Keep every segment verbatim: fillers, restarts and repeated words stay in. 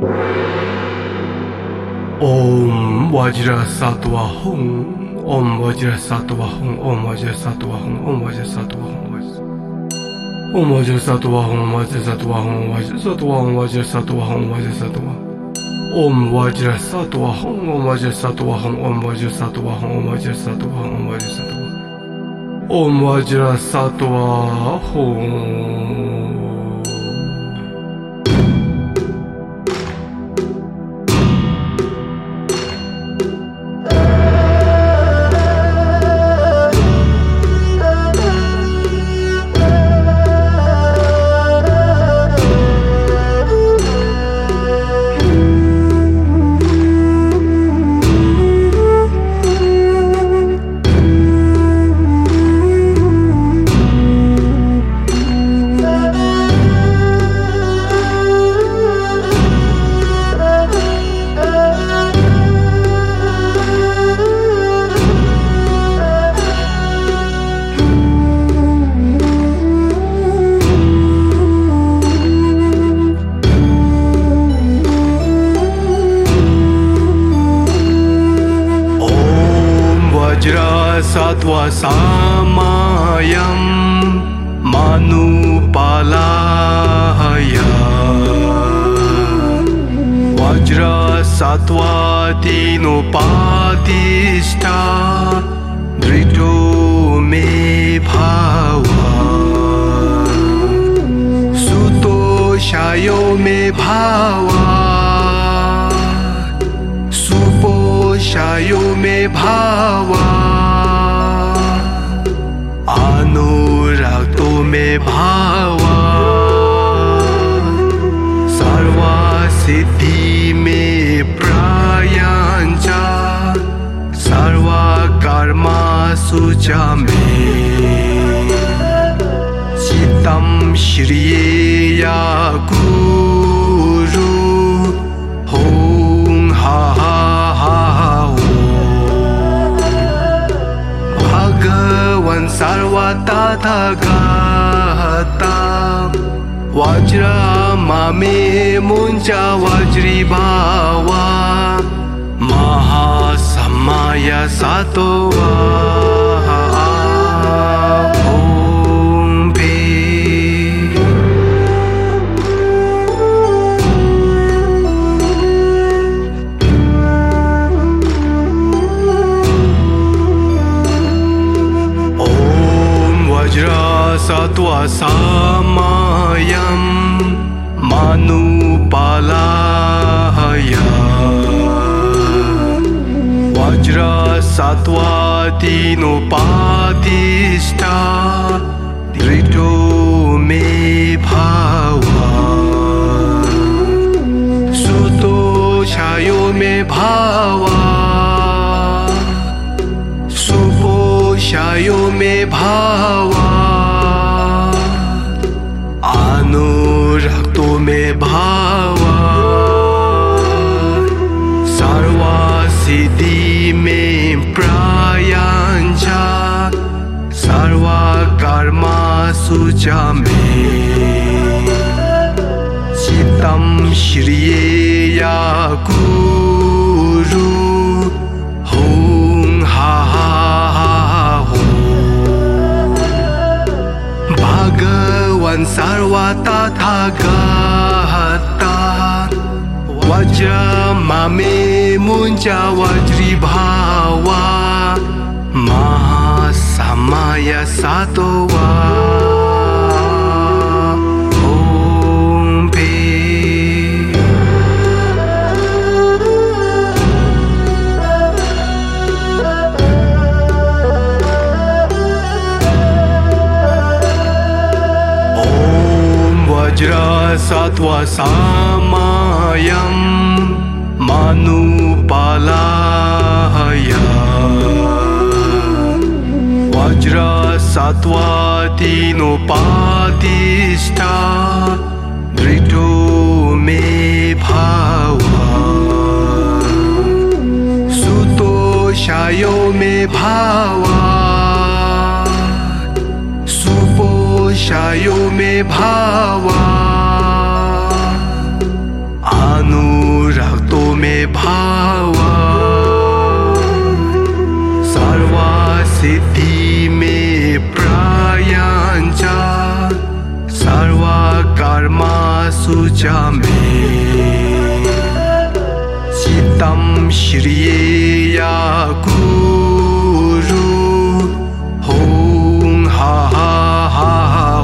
Om Vajra Sattva Hum, Om Vajra Sattva Hum, Om Vajra Sattva Hum, Om Vajra Sattva Hum, Om Vajra Sattva Hum, Vajra Sattva Hum, Vajra Sattva Hum, Vajra Sattva Hum, Vajra Sattva Om Vajra Sattva Hum, Om Vajra Sattva Hum, Om Vajra Sattva Hum, Om Vajra Sattva Hum, Om Vajra Sattva Om Vajra Sattva Hum. Vajra Sattva Samayam Manupalaya Vajra Sattva Dinupatishta Drito Me Bhava Suto Shayo Me Bhava Shayo me bhava Anuragto me bhava Sarva siddhi me prayancha Sarva karma sucha me Chitam shriya guru Hong ha ha Bhagavan Sarva Tathagata Vajra Mame Muncha Vajri Bhava Mahasamaya Sattva Sattva Samayam Manupalaya Vajra Sattva Dinupatishta Drito Me Bhava Suto Shayo Me Bhava Supo Shayo Me Bhava Anuragto me bhava Sarva siddhi me prayancha Sarva karma sucha me Chitam shriya guru Hong ha ha ha Bhagavan Sarva Tathagata Vajra Mame Muncha Vajri Bhava Mahasamaya Sattva Om Pe Vajra Sattva Samayam Manupalaya Vajra Sattva Dinupatishta Drito Me Bhava Suto Shayo Me Bhava Supo Shayo Me Bhava Anu suja me Chitam shriya guru Hong ha ha ha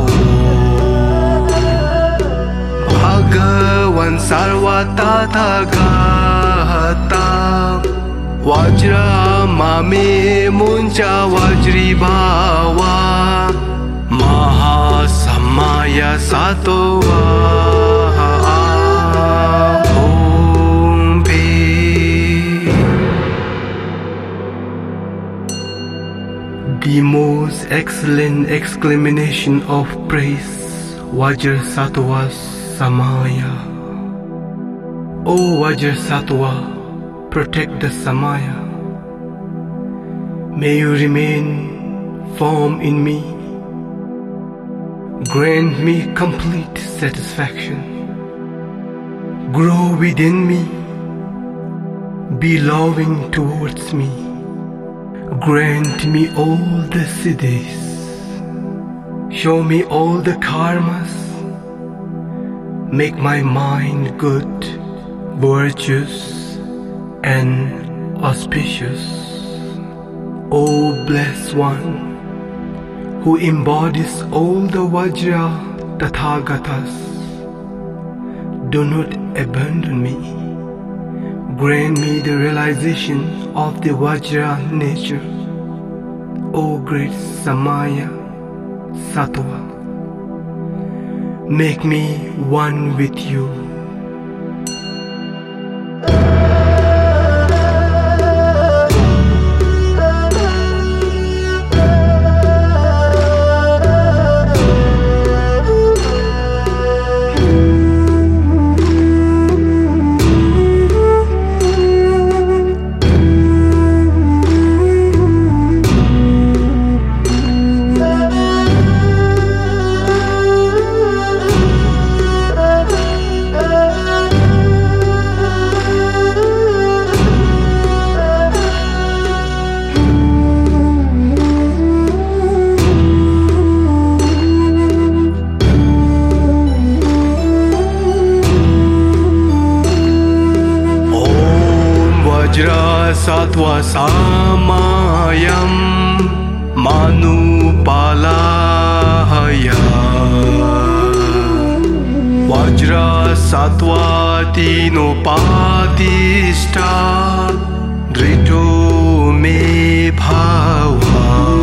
Bhagavan sarva tathagata Vajra mame muncha vajri bhava Mahasamaya satova Om Pe. The most excellent exclamation of praise Vajra Sattva Samaya. O Vajra Sattva, protect the Samaya. May you remain firm in me. Grant me complete satisfaction. Grow within me. Be loving towards me. Grant me all the siddhis. Show me all the karmas. Make my mind good, virtuous, and auspicious. O blessed one, who embodies all the Vajra Tathagatas, do not abandon me. Grant me the realization of the Vajra nature, O great Samaya Sattva. Make me one with you. Vajra Sattva Samayam Manupalaya Vajra Sattva Tinopatishta Drito me bhava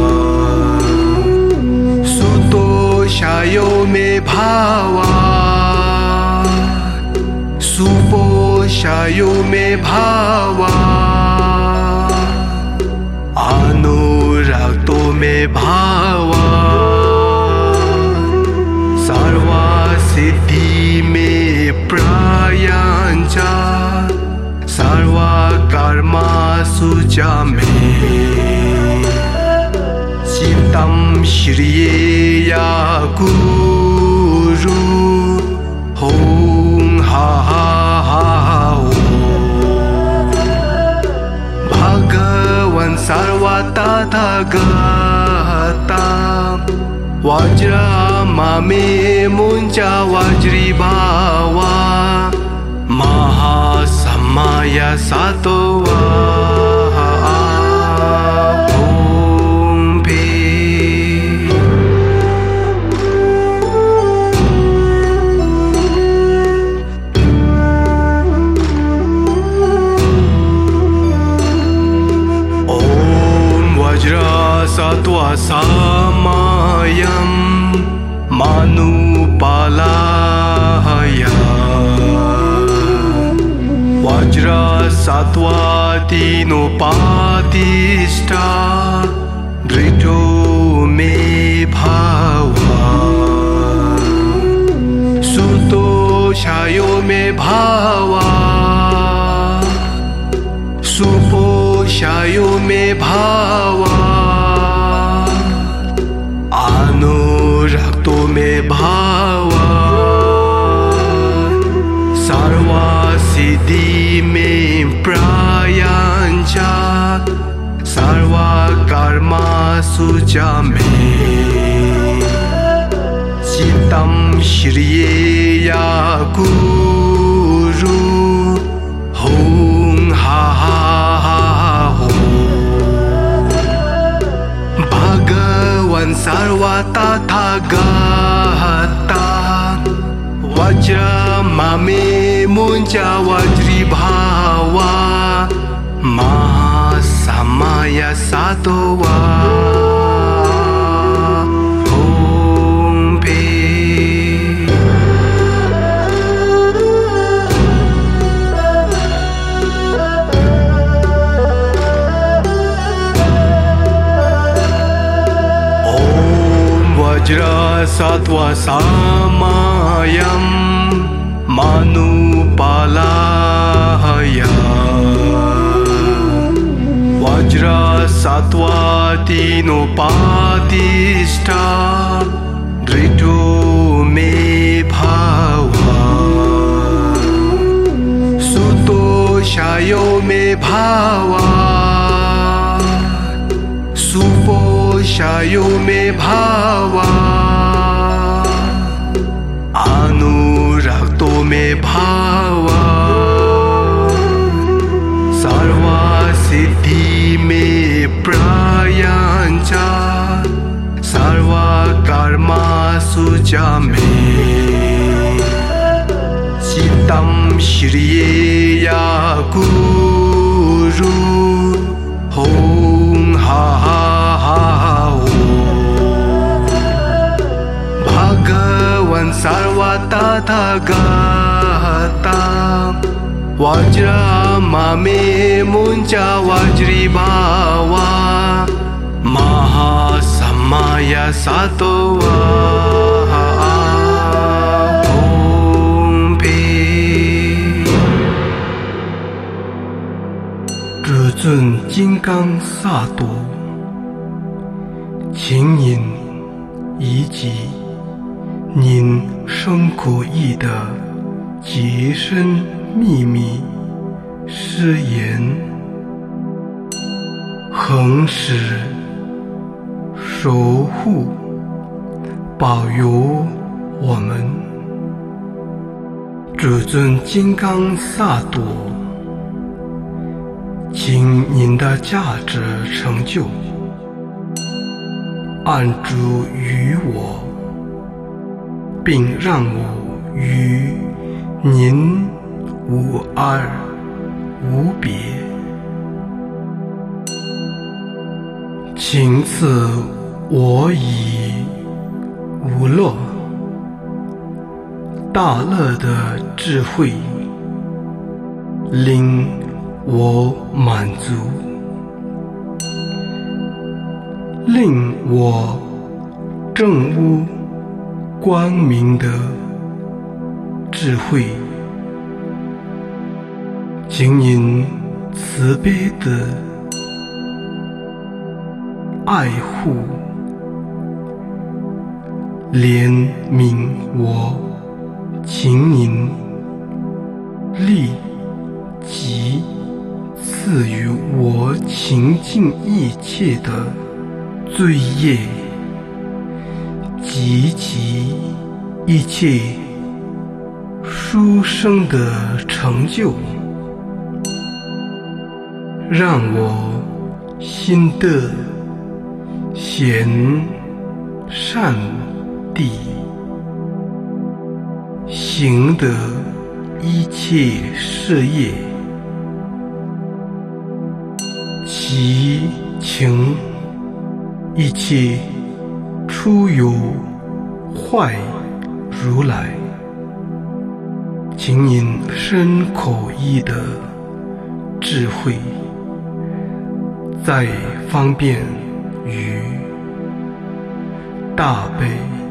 Suto shayo me bhava Supo shayo me bhava Anuragto me bhava Sarva siddhi me prayancha Sarva karma suja me Chitam shriya guru Hong ha ha ha Bhagavan sarva tathagata Vajra mame muncha vajri bhava Mahasamaya satova Om Pe. Vajra Sattva Samayam Manupalaya Vajra Sattva Tinopatishta Drito me bhava Suto shayo me bhava Supo shayo me bhava Anuragto me bhava Sarva siddhi me prayancha Sarva karma suja me Chitta Citam Shriya Guru Hum Ha Ha Hum Bhagavan Sarva Tathagata Vajra Mame Munja Vajri Bhava Mahasamaya Satova Vajra Sattva Samayam Manupalaya Vajra Sattva Tinopatishta Drito Me Bhava Sutoshayo Me Bhava Shayo me bhava Anurakto me bhava Sarva siddhi me prayancha Sarva karma suja me Citam Shriya Guru Hum Ha Ha Bhagavan Sarva Tathagata Vajra Mame Munja Vajri Bhava Mahasamaya Satova Om Pe 至尊金刚萨埵请您以己您生口意的极深秘密誓言，恒时守护保佑我们。至尊金刚萨埵，请您的价值成就安住于我，并让我与您无二无别。请赐我以无乐大乐的智慧，令我满足，令我证悟光明的智慧。请您慈悲的爱护怜悯我，请您立即赐予我清净一切的罪业及其一切殊胜的成就，让我心得贤善地行得一切事业，其情一切出有坏如来，请您身口意的智慧，在方便于大悲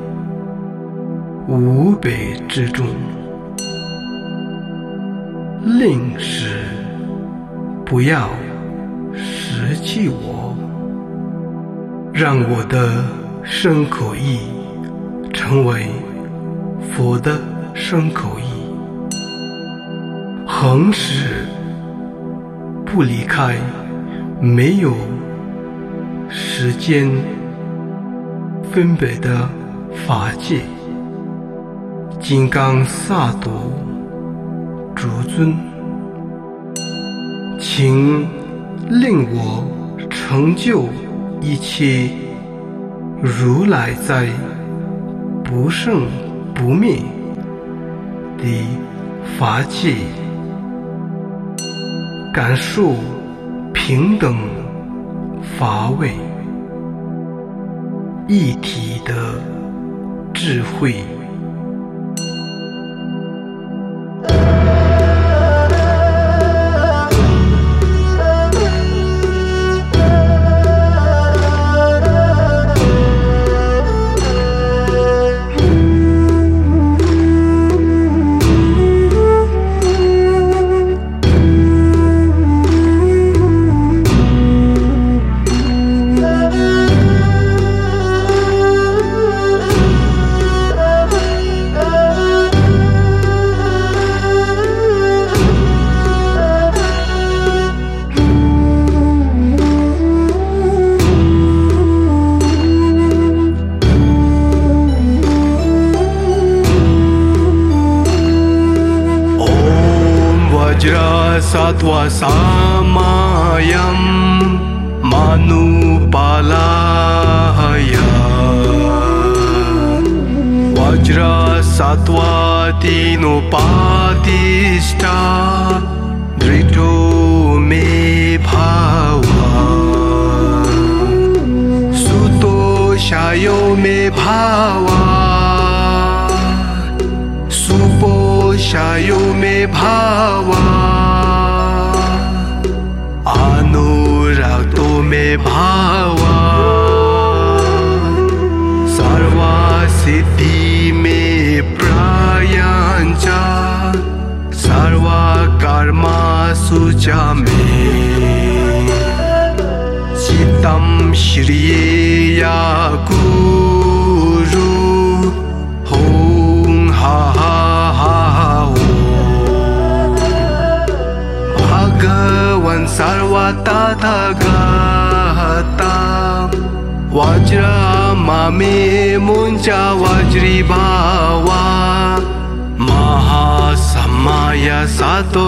无悲之中，令使不要失弃我，让我的身口意成为佛的身口意，恒时不离开，没有时间分别的法界， 金刚萨埵诸尊，请令我成就一切如来在不生不灭的法界，感受平等法味一体的智慧。Sattva samayam manupalaya Vajra sattva tinupatishta Drito me bhava Suto shayo me bhava Supo shayo me bhava अनुरागतो में भावा सर्वा सिद्धि में प्रयाञ्चा सर्वा कर्मासु च मे चित्तं श्रियेया कुरु हों हा हा हा भगवान सर्वा तथागता वज्रा मामे मुञ्चा वज्री भावा महासमय सतो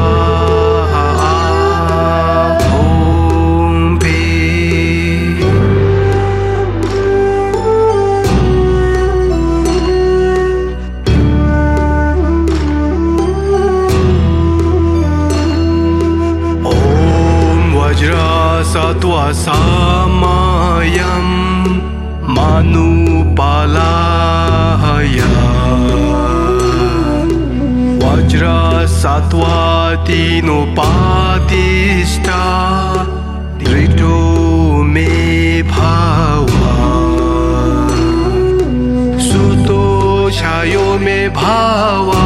Sattva samayam manupalaya Vajra sattva tinupatishta Drito me bhava Suto shayo me bhava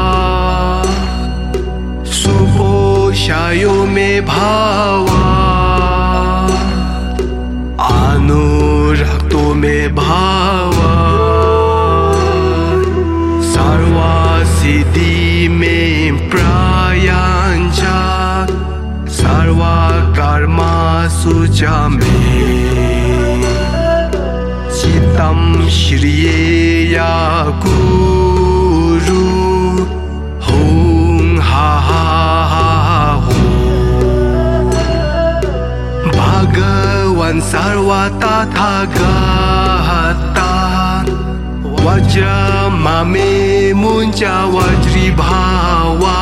Supo shayo me bhava अनुरक्तो में भावा सर्वा सिद्धि में प्रयाञ्चा सर्वा कर्मासु च मे चित्तं श्रियेया कुरु हों हा हा हा भगवान सर्वा तथागता वज्रा मामे मुञ्चा वज्री भावा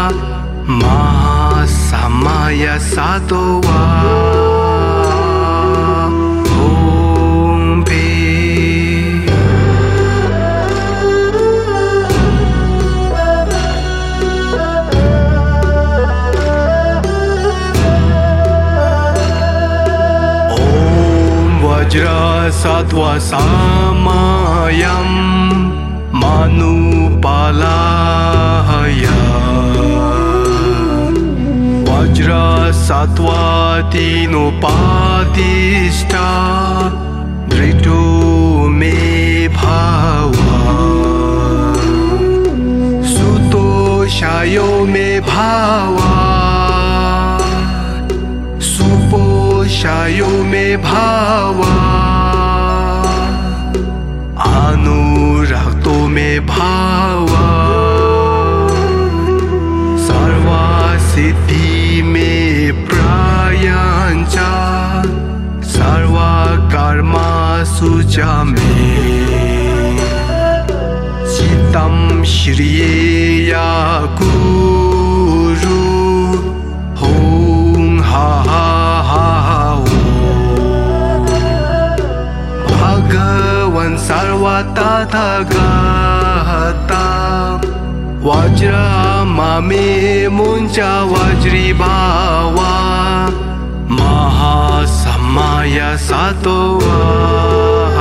महासमय सतो Vajra sattva samayam manupalaya Vajra sattva tinupatishta Drito me bhava Suto shayo me bhava Supo shayo me bhava अनुरक्तो में भावा गच्छामि चित्तं श्रिया गुरु ॐ हा हा हा भगवन् सर्वतथागता वज्रमामे मुञ्च वज्रीभावा महासमय सतो